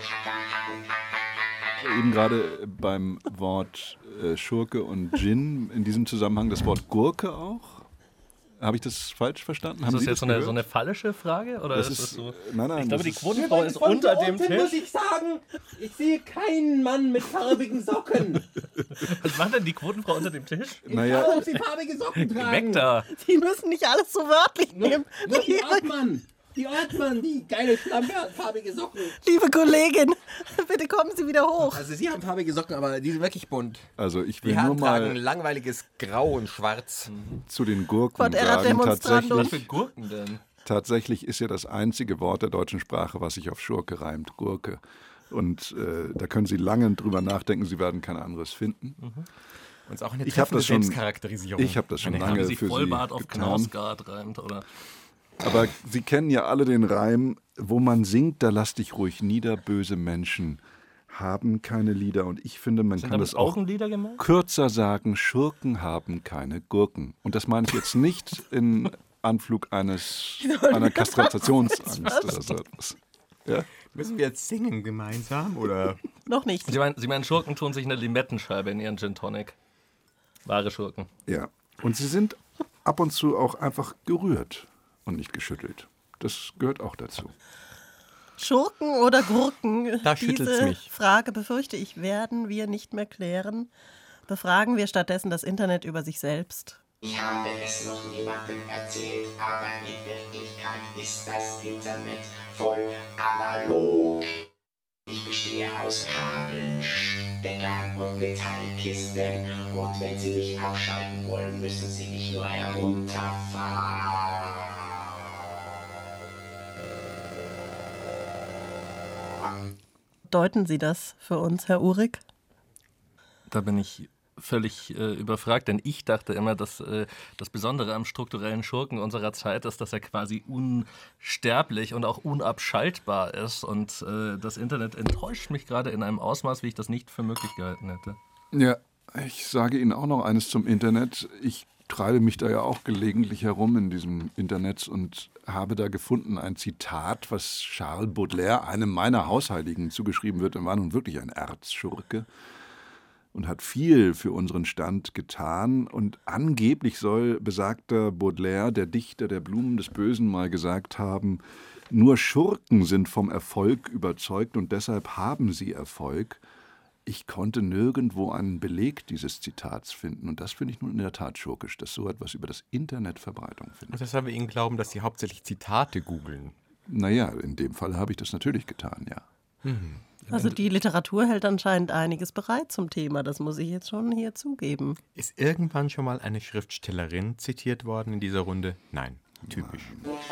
Eben gerade beim Wort Schurke und Gin, in diesem Zusammenhang das Wort Gurke auch. Habe ich das falsch verstanden? Ist das jetzt so eine falsche Frage? Oder das ist das so? Nein, ich glaube, die Quotenfrau ist unter dem Tisch. Muss ich sagen, ich sehe keinen Mann mit farbigen Socken. Was macht denn die Quotenfrau unter dem Tisch? Naja, Ob sie farbige Socken tragen. Weg da! Sie müssen nicht alles so wörtlich nehmen. Die Ortmann, die geile farbige Socken. Liebe Kollegin, bitte kommen Sie wieder hoch. Also Sie haben farbige Socken, aber die sind wirklich bunt. also ich Die will nur Herren tragen mal langweiliges Grau und Schwarz. zu den Gurken Gott, er hat sagen, Demonstrando. Was für Gurken denn? tatsächlich ist ja das einzige Wort der deutschen Sprache, was sich auf Schurke reimt, Gurke. Und da können Sie lange drüber nachdenken, Sie werden kein anderes finden. Und ist auch eine Ich habe treffende das schon, Selbstcharakterisierung. ich habe das schon Meine lange Wie sie für Vollbart Sie auf getan. Knausgard reimt, oder? Aber Sie kennen ja alle den Reim, wo man singt, da lass dich ruhig nieder, böse Menschen haben keine Lieder. Und ich finde, man Sind kann damit das auch Lieder gemeint? kürzer sagen, Schurken haben keine Gurken. Und das meine ich jetzt nicht in Anflug einer Kastrationsangst oder so etwas. Ja? Müssen wir jetzt singen gemeinsam, oder? Noch nicht. Sie meinen, Schurken tun sich eine Limettenscheibe in ihren Gin Tonic. Wahre Schurken. Ja. Und sie sind ab und zu auch einfach gerührt und nicht geschüttelt. Das gehört auch dazu. Schurken oder Gurken? Da schüttelt's Diese mich. Frage, befürchte ich, werden wir nicht mehr klären. Befragen wir stattdessen das Internet über sich selbst. Ich habe es noch niemandem erzählt, aber in Wirklichkeit ist das Internet voll analog. Ich bestehe aus Kabeln, Steckern und Metallkisten. Und wenn Sie mich abschalten wollen, müssen Sie mich nur herunterfahren. Deuten Sie das für uns, Herr Uhrig? Da bin ich völlig überfragt, denn ich dachte immer, dass das Besondere am strukturellen Schurken unserer Zeit ist, dass er quasi unsterblich und auch unabschaltbar ist. Und das Internet enttäuscht mich gerade in einem Ausmaß, wie ich das nicht für möglich gehalten hätte. Ja, ich sage Ihnen auch noch eines zum Internet. Ich treibe mich da ja auch gelegentlich herum in diesem Internet und habe da gefunden ein Zitat, was Charles Baudelaire, einem meiner Hausheiligen, zugeschrieben wird. Er war nun wirklich ein Erzschurke und hat viel für unseren Stand getan. Und angeblich soll besagter Baudelaire, der Dichter der Blumen des Bösen, mal gesagt haben, nur Schurken sind vom Erfolg überzeugt und deshalb haben sie Erfolg. Ich konnte nirgendwo einen Beleg dieses Zitats finden. Und das finde ich nun in der Tat schurkisch, dass so etwas über das Internet Verbreitung findet. Und deshalb wir Ihnen glauben, dass Sie hauptsächlich Zitate googeln. Naja, in dem Fall habe ich das natürlich getan, ja. Also die Literatur hält anscheinend einiges bereit zum Thema. Das muss ich jetzt schon hier zugeben. Ist irgendwann schon mal eine Schriftstellerin zitiert worden in dieser Runde? Nein, typisch.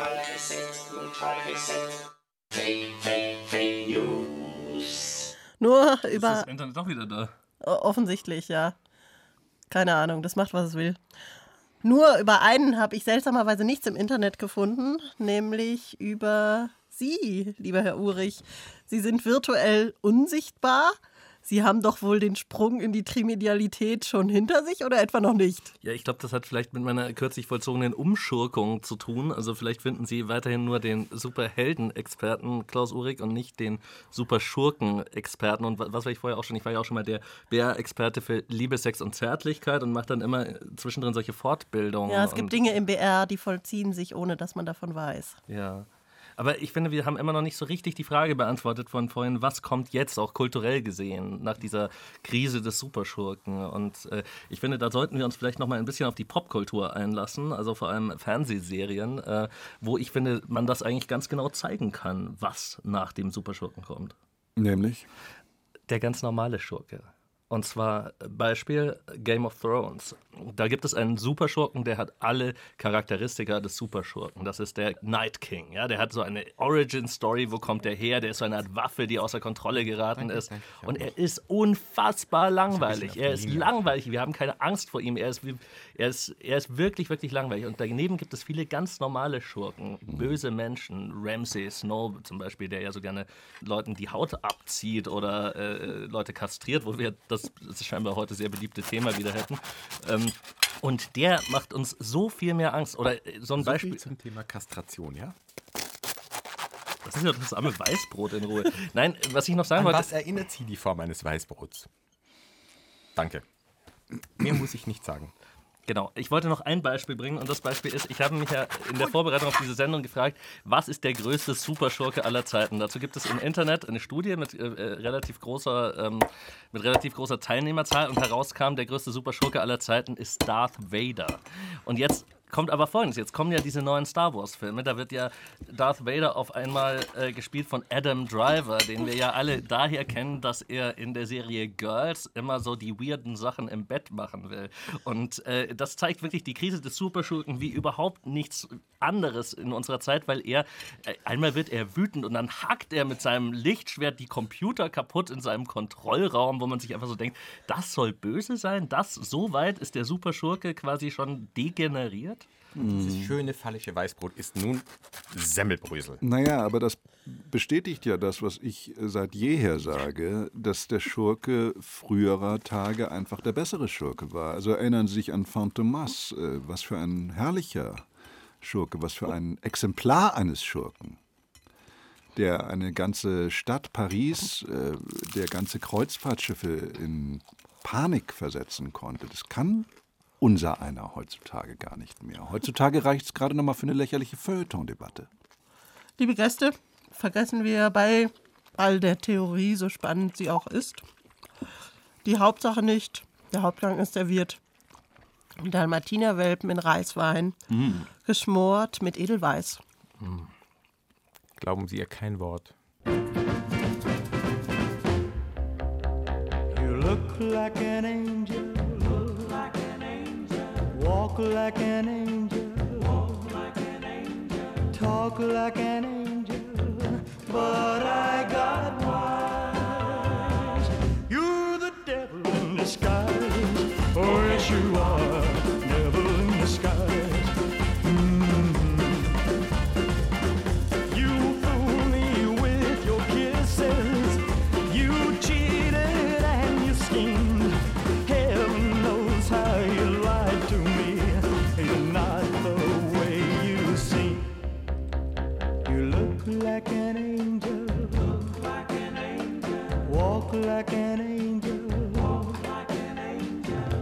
Fake News. Nur Ist über... das Internet doch wieder da? Offensichtlich, ja. Keine Ahnung, das macht, was es will. Nur über einen habe ich seltsamerweise nichts im Internet gefunden, nämlich über Sie, lieber Herr Uhrig. Sie sind virtuell unsichtbar. Sie haben doch wohl den Sprung in die Trimedialität schon hinter sich oder etwa noch nicht? Ja, ich glaube, das hat vielleicht mit meiner kürzlich vollzogenen Umschurkung zu tun. Also vielleicht finden Sie weiterhin nur den Superhelden-Experten Klaus Uhrig und nicht den Superschurken-Experten. Und was war ich vorher auch schon? Ich war ja auch schon mal der BR-Experte für Liebe, Sex und Zärtlichkeit und mache dann immer zwischendrin solche Fortbildungen. Ja, es gibt Dinge im BR, die vollziehen sich, ohne dass man davon weiß. Ja. Aber ich finde, wir haben immer noch nicht so richtig die Frage beantwortet von vorhin, was kommt jetzt, auch kulturell gesehen, nach dieser Krise des Superschurken. Und ich finde, da sollten wir uns vielleicht noch mal ein bisschen auf die Popkultur einlassen, also vor allem Fernsehserien, wo ich finde, man das eigentlich ganz genau zeigen kann, was nach dem Superschurken kommt. Nämlich? Der ganz normale Schurke. Und zwar Beispiel Game of Thrones. Da gibt es einen Superschurken, der hat alle Charakteristika des Superschurken. Das ist der Night King. Ja? Der hat so eine Origin-Story, wo kommt der her? Der ist so eine Art Waffe, die außer Kontrolle geraten ist. Und er ist unfassbar langweilig. Er ist langweilig. Wir haben keine Angst vor ihm. Er ist wirklich, wirklich langweilig. Und daneben gibt es viele ganz normale Schurken. Böse Menschen. Ramsay Snow zum Beispiel, der ja so gerne Leuten die Haut abzieht oder Leute kastriert, wo wir das ist scheinbar heute sehr beliebte Thema wieder hätten. Und der macht uns so viel mehr Angst. Oder so ein Beispiel zum Thema Kastration, ja? Das ist ja das arme Weißbrot in Ruhe. Nein, was ich noch sagen wollte... Was erinnert Sie die Form eines Weißbrots? Danke. Mehr muss ich nicht sagen. Genau, ich wollte noch ein Beispiel bringen und das Beispiel ist, ich habe mich ja in der Vorbereitung auf diese Sendung gefragt, was ist der größte Superschurke aller Zeiten? Dazu gibt es im Internet eine Studie mit relativ großer Teilnehmerzahl und herauskam, der größte Superschurke aller Zeiten ist Darth Vader. Und jetzt kommt aber Folgendes, jetzt kommen ja diese neuen Star Wars Filme, da wird ja Darth Vader auf einmal gespielt von Adam Driver, den wir ja alle daher kennen, dass er in der Serie Girls immer so die weirden Sachen im Bett machen will. Und das zeigt wirklich die Krise des Superschurken wie überhaupt nichts anderes in unserer Zeit, weil einmal wird er wütend und dann hackt er mit seinem Lichtschwert die Computer kaputt in seinem Kontrollraum, wo man sich einfach so denkt, das soll böse sein? So weit ist der Superschurke quasi schon degeneriert? Dieses schöne, fallische Weißbrot ist nun Semmelbrösel. Naja, aber das bestätigt ja das, was ich seit jeher sage, dass der Schurke früherer Tage einfach der bessere Schurke war. Also erinnern Sie sich an Fantomas, was für ein herrlicher Schurke, was für ein Exemplar eines Schurken, der eine ganze Stadt Paris, der ganze Kreuzfahrtschiffe in Panik versetzen konnte. Das kann unser einer heutzutage gar nicht mehr. Heutzutage reicht es gerade noch mal für eine lächerliche Feuilleton-Debatte. Liebe Gäste, vergessen wir bei all der Theorie, so spannend sie auch ist, die Hauptsache nicht. Der Hauptgang ist serviert. Dalmatinerwelpen in Reiswein, geschmort mit Edelweiß. Glauben Sie ihr kein Wort. You look like an angel. Walk like an angel, talk like an angel, but I got wise. You're the devil in disguise, oh yes you are, devil in disguise. You fool me with your kisses, you cheated and you schemed. Heaven knows how you lied to me.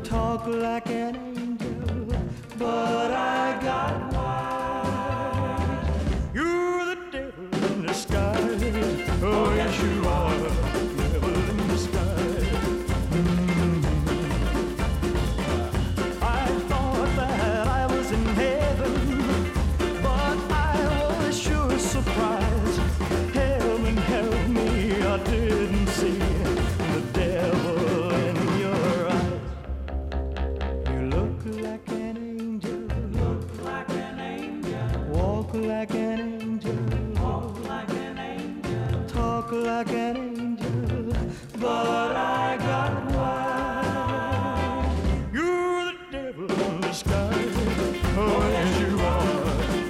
talk like an angel, but I got wise. You're the devil in disguise. Oh, yes, you are the devil in disguise. I thought that I was in heaven, but I was sure surprised. Heaven help me, I didn't see the devil in your eyes. You look like an angel, walk like an angel, talk like an angel, but I got wise. You're the devil in disguise. Oh, yes, you are.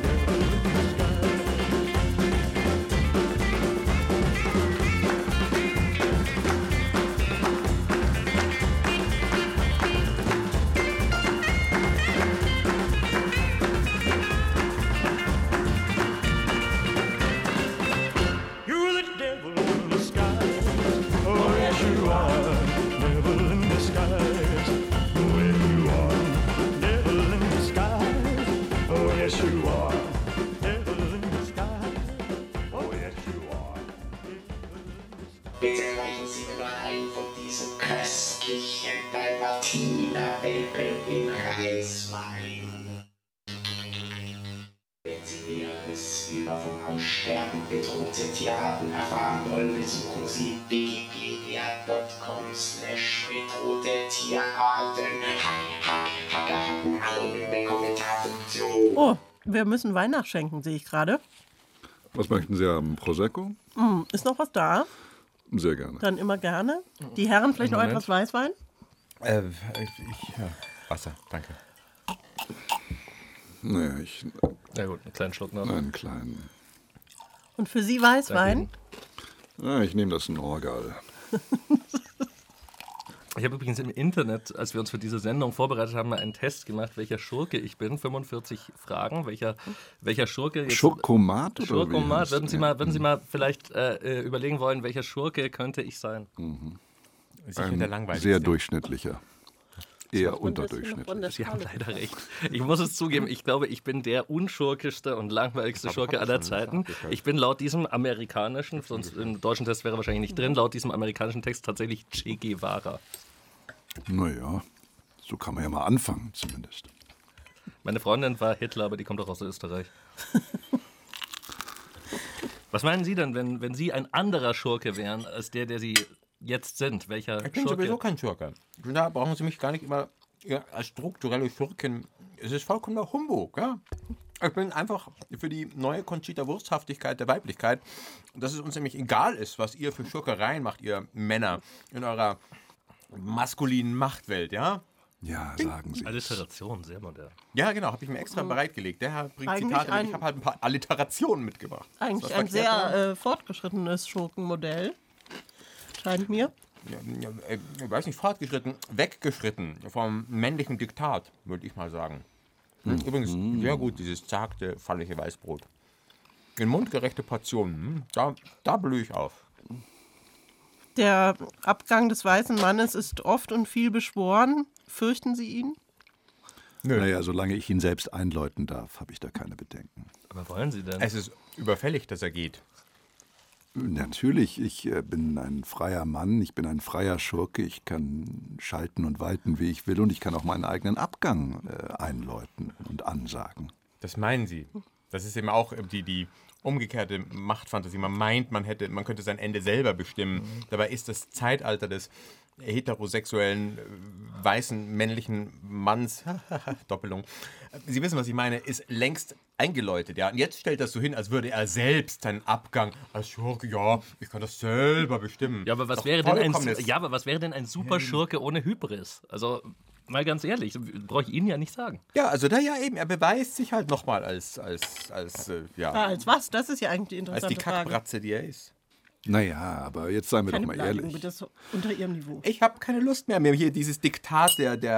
You're the devil in disguise. Oh, yes, you are. Devil in disguise. Oh, yes, you are. Devil in disguise. Oh, yes, you are. Devil in disguise. Oh, yes, you are. Bitte reichen Sie mir noch einen von diesen köstlichen Dalmatiner-Welpen in Reiswein. Wenn Sie Näheres über vom Aussterben bedrohte Tierarten erfahren wollen, besuchen Sie wikipedia.com/bedrohte Tierarten. Da haben alle Kommentare. Oh, wir müssen Wein nachschenken, sehe ich gerade. Was möchten Sie haben? Prosecco? Ist noch was da? Sehr gerne. Dann immer gerne. Die Herren vielleicht noch etwas Weißwein? Wasser, danke. Nee, Na gut, einen kleinen Schluck noch. einen kleinen. Und für Sie Weißwein? Ja, ich nehme das Norgal. Ich habe übrigens im Internet, als wir uns für diese Sendung vorbereitet haben, mal einen Test gemacht, welcher Schurke ich bin. 45 Fragen, welcher Schurke jetzt... Schurkomat oder Schurkomat. wie heißt Würden Sie mal vielleicht überlegen wollen, welcher Schurke könnte ich sein? Sicher der langweiligste. Sehr durchschnittlicher. Eher unterdurchschnittlich. Sie haben leider recht. Ich muss es zugeben, ich glaube, ich bin der unschurkischste und langweiligste Schurke aller Zeiten. Ich bin laut diesem amerikanischen, sonst im deutschen Test wäre wahrscheinlich nicht drin, laut diesem amerikanischen Text tatsächlich Che Guevara. Naja, so kann man ja mal anfangen zumindest. Meine Freundin war Hitler, aber die kommt auch aus Österreich. Was meinen Sie denn, wenn Sie ein anderer Schurke wären, als der Sie jetzt sind? Welcher Ich bin Schurke? sowieso kein Schurke. Da brauchen Sie mich gar nicht immer als strukturelle Schurken. Es ist vollkommener Humbug. Ja? Ich bin einfach für die neue Conchita Wursthaftigkeit der Weiblichkeit, dass es uns nämlich egal ist, was ihr für Schurkereien macht, ihr Männer, in eurer maskulinen Machtwelt, ja? Ja, sagen Sie. Alliteration, sehr modern. Ja, genau, habe ich mir extra bereitgelegt. Der Herr bringt Eigentlich Zitate, ich habe halt ein paar Alliterationen mitgebracht. Eigentlich Was ein verkehrt dran? sehr fortgeschrittenes Schurkenmodell. Scheint mir. Ich weiß nicht, fortgeschritten, weggeschritten vom männlichen Diktat, würde ich mal sagen. Übrigens, sehr gut, dieses zagte, fallige Weißbrot. In mundgerechte Portionen, da blühe ich auf. Der Abgang des weißen Mannes ist oft und viel beschworen. Fürchten Sie ihn? Naja, solange ich ihn selbst einläuten darf, habe ich da keine Bedenken. Aber wollen Sie denn? Es ist überfällig, dass er geht. Natürlich, ich bin ein freier Mann, ich bin ein freier Schurke, ich kann schalten und walten, wie ich will, und ich kann auch meinen eigenen Abgang einläuten und ansagen. Das meinen Sie? Das ist eben auch die umgekehrte Machtfantasie. Man meint, man könnte sein Ende selber bestimmen. Dabei ist das Zeitalter des heterosexuellen, weißen, männlichen Manns, Doppelung, Sie wissen, was ich meine, ist längst eingeläutet. Ja? Und jetzt stellt das so hin, als würde er selbst seinen Abgang als Schurke, ja, ich kann das selber bestimmen. Ja, aber was wäre denn ein super Schurke ohne Hybris? Also, mal ganz ehrlich, brauche ich Ihnen ja nicht sagen. Ja, also eben, er beweist sich halt nochmal als Als was? Das ist ja eigentlich die interessante als die Frage. Kackbratze, die er ist. Naja, aber jetzt seien wir Keine doch mal Beleidigung, ehrlich. bitte, so unter Ihrem Niveau. Ich habe keine Lust mehr, mir hier dieses Diktat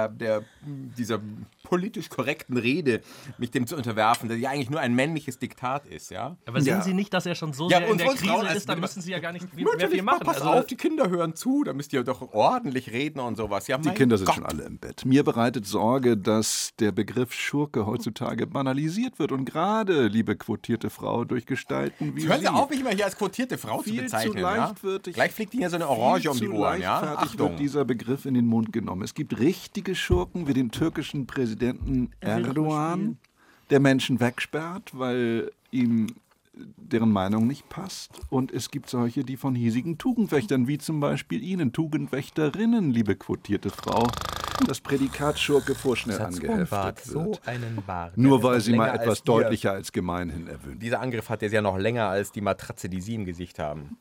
dieser politisch korrekten Rede, mich dem zu unterwerfen, das ja eigentlich nur ein männliches Diktat ist, ja? Aber sehen Sie nicht, dass er schon so Ja, sehr in und der uns Krise Frauen, also ist, da bitte müssen Sie ja gar nicht mehr Natürlich, viel machen. Pass Also, auf, die Kinder hören zu, da müsst ihr doch ordentlich reden und sowas. Ja, Die mein Kinder sind Gott. schon alle im Bett. Mir bereitet Sorge, dass der Begriff Schurke heutzutage banalisiert wird und gerade, liebe quotierte Frau, durch Gestalten wie Hören Sie. Sie auf, mich mal hier als quotierte Frau zu Viel zu bezeichnen. Ja? leichtfertig. Gleich fliegt Ihnen ja so eine Orange um die Ohren, ja? Leichtfertig wird dieser Begriff in den Mund genommen. Es gibt richtige Schurken wie den türkischen Präsidenten Erdogan, der Menschen wegsperrt, weil ihm deren Meinung nicht passt. Und es gibt solche, die von hiesigen Tugendwächtern, wie zum Beispiel Ihnen, Tugendwächterinnen, liebe quotierte Frau, das Prädikat Schurke vorschnell angeheftet wird. einen Bart. Nur weil sie mal etwas deutlicher als gemeinhin erwähnt. Dieser Angriff hat jetzt ja noch länger als die Matratze, die Sie im Gesicht haben.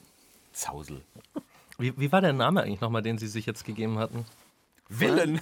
Zausel. wie war der Name eigentlich nochmal, den Sie sich jetzt gegeben hatten? Willen.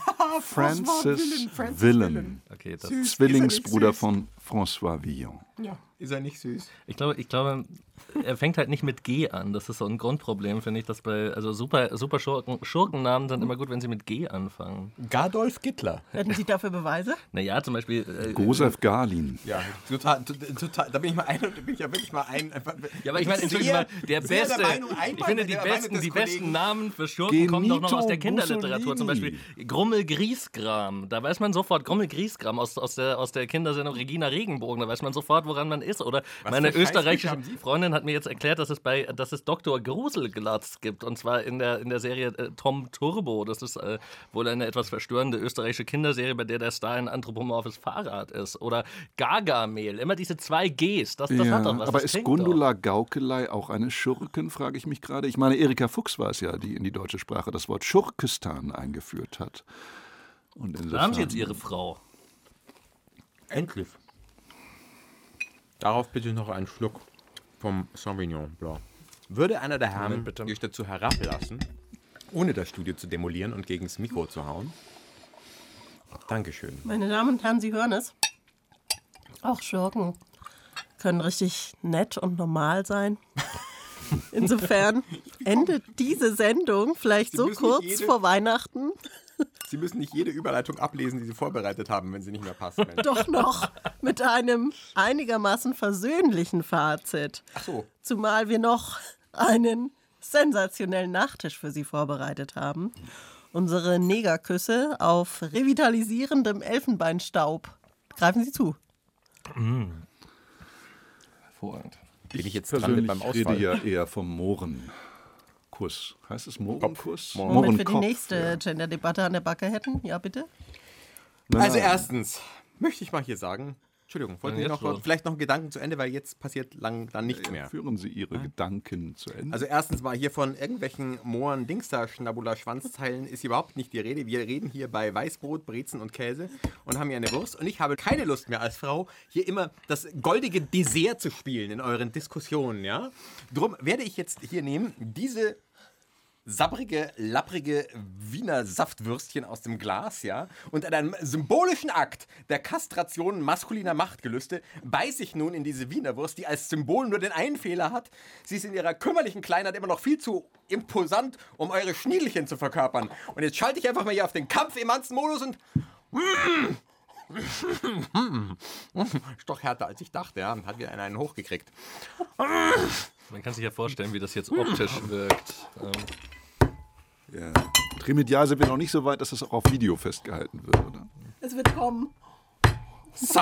Francis Villen, Okay, das, Zwillingsbruder von François Villon. Ja, ist er nicht süß? ich glaube, er fängt halt nicht mit G an. Das ist so ein Grundproblem, finde ich, dass also super Schurkennamen sind immer gut, wenn sie mit G anfangen. Gadolf Gittler. Hätten Sie dafür Beweise? Naja, zum Beispiel. Josef Galin. Ja, total, da bin ich ja wirklich mal ein. Ja, aber ich meine, Entschuldigung mal, der Sehr beste. der Meinung, Ich finde, die des besten Kollegen. Namen für Schurken kommen doch noch aus der Genito Kinderliteratur. Zum Mussolini. Beispiel Grummel-Griesgram. Da weiß man sofort, Grummel-Griesgram aus der Kindersendung Regina Regenbogen. Da weiß man sofort, woran man ist. Oder meine für österreichische Scheißbücher haben Sie? Freundin hat mir jetzt erklärt, dass es Dr. Gruselglatz gibt. Und zwar in der Serie Tom Turbo. Das ist wohl eine etwas verstörende österreichische Kinderserie, bei der der Star ein anthropomorphes Fahrrad ist. Oder Gargamel. Immer diese 2 Gs. Das hat doch was. Aber das ist klingt Gundula Gaukelei auch eine Schurken, frage ich mich gerade. Ich meine, Erika Fuchs war es ja, die in die deutsche Sprache das Wort Schurkistan eingeführt hat. Und Da haben Sie jetzt Ihre Frau. Endlich. Darauf bitte noch einen Schluck vom Sauvignon Blanc. Würde einer der Herren dich dazu herablassen, ohne das Studio zu demolieren und gegen das Mikro zu hauen? Dankeschön. Meine Damen und Herren, Sie hören es. Auch Schurken können richtig nett und normal sein. Insofern endet diese Sendung vielleicht Sie so müssen kurz nicht vor Weihnachten. Sie müssen nicht jede Überleitung ablesen, die Sie vorbereitet haben, wenn sie nicht mehr passt. Mensch. Doch noch mit einem einigermaßen versöhnlichen Fazit. Ach so. Zumal wir noch einen sensationellen Nachtisch für Sie vorbereitet haben. Unsere Negerküsse auf revitalisierendem Elfenbeinstaub. Greifen Sie zu. Hervorragend. Bin ich jetzt dran Persönlich mit beim rede Ausfall? ja eher vom Mohrenkuss. Heißt es Mohrenkuss? Moment, wir die Mohrenkopf, nächste ja. Gender-Debatte an der Backe hätten. Ja, bitte. Also erstens möchte ich mal hier sagen, Entschuldigung, wollten Sie jetzt noch los. vielleicht noch einen Gedanken zu Ende, weil jetzt passiert dann nichts mehr. Führen Sie Ihre Gedanken zu Ende. Also erstens mal hier von irgendwelchen Mohren, Dingster, Schnabula, Schwanzzeilen ist überhaupt nicht die Rede. Wir reden hier bei Weißbrot, Brezen und Käse und haben hier eine Wurst. Und ich habe keine Lust mehr als Frau, hier immer das goldige Dessert zu spielen in euren Diskussionen, ja? Drum werde ich jetzt hier nehmen, diese sabbrige, lapprige Wiener Saftwürstchen aus dem Glas, ja? Und in einem symbolischen Akt der Kastration maskuliner Machtgelüste beiße ich nun in diese Wiener Wurst, die als Symbol nur den einen Fehler hat. Sie ist in ihrer kümmerlichen Kleinheit immer noch viel zu imposant, um eure Schniedelchen zu verkörpern. Und jetzt schalte ich einfach mal hier auf den Kampf-Emanzen-Modus und... Ist doch härter, als ich dachte, ja. Hat wieder einen hochgekriegt. Man kann sich ja vorstellen, wie das jetzt optisch wirkt. Ja. Trimedial sind wir noch nicht so weit, dass das auch auf Video festgehalten wird, oder? Es wird kommen. So.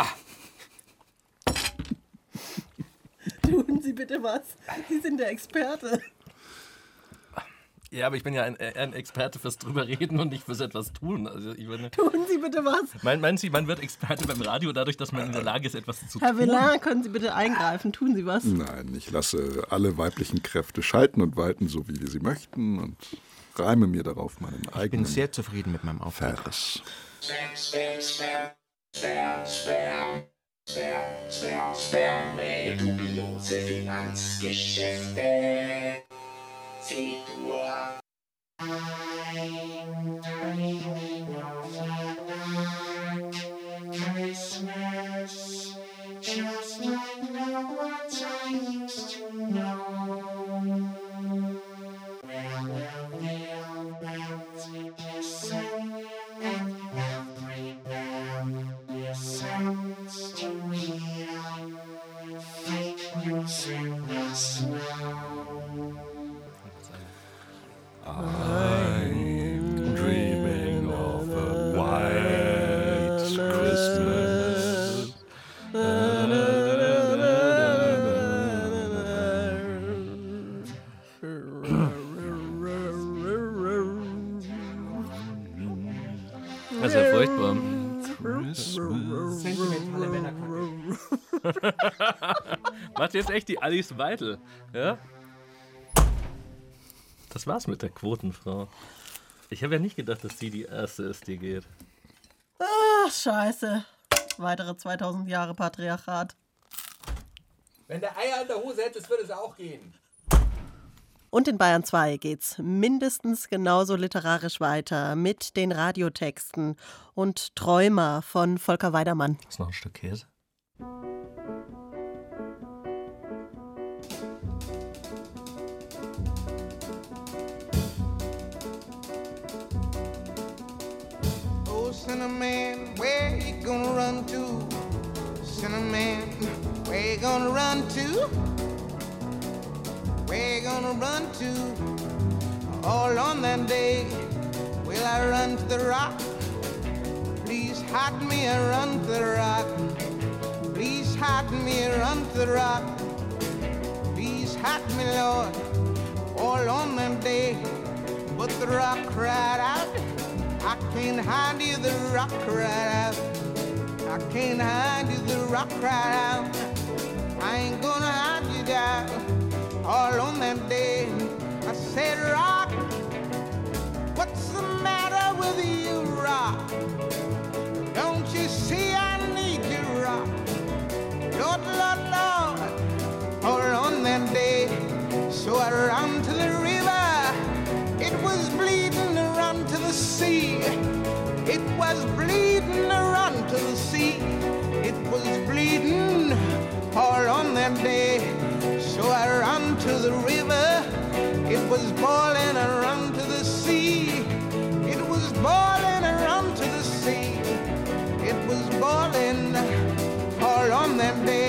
Tun Sie bitte was. Sie sind der Experte. Ja, aber ich bin ja ein Experte fürs Drüberreden und nicht fürs etwas tun. Also ich meine, Tun Sie bitte was. meinen Sie, man wird Experte beim Radio dadurch, dass man in der Lage ist, etwas zu Herr tun? Villain, können Sie bitte eingreifen? Tun Sie was. Nein, ich lasse alle weiblichen Kräfte schalten und walten, so wie sie möchten und reime mir darauf meinen eigenen zufrieden mit meinem Auftritt. Vers. Dubiose Finanzgeschäfte. Februar. Christmas, just not what I used to know. Das ist ja furchtbar. Sentimentale Männerkacke. Macht jetzt echt die Alice Weidel, ja? Das war's mit der Quotenfrau. Ich habe ja nicht gedacht, dass sie die erste ist, die geht. Ach, scheiße. Weitere 2000 Jahre Patriarchat. Wenn der Eier in der Hose hättest, würde es auch gehen. Und in Bayern 2 geht's mindestens genauso literarisch weiter mit den Radiotexten und Träumer von Volker Weidermann. Ist noch ein Stück Käse? Oh, Cinnamon, where you gonna run to? Cinnamon, where you gonna run to? Where you gonna run to? All on that day, will I run to the rock? Please hide me and run to the rock. Please hide me and run to the rock. Please hide me, Lord, all on that day. But the rock cried out, I can't hide you, the rock cried out. I can't hide you, the rock cried out. I ain't gonna hide you down. All on that day, I said, rock, what's the matter with you, rock? Don't you see I need you, rock? Lord, Lord, Lord, all on that day, so I ran to the river. It was bleeding to run to the sea. It was bleeding to run to the sea. It was bleeding all on that day. So I ran to the river, it was boiling, I ran to the sea. It was boiling, I ran to the sea. It was boiling all on that day.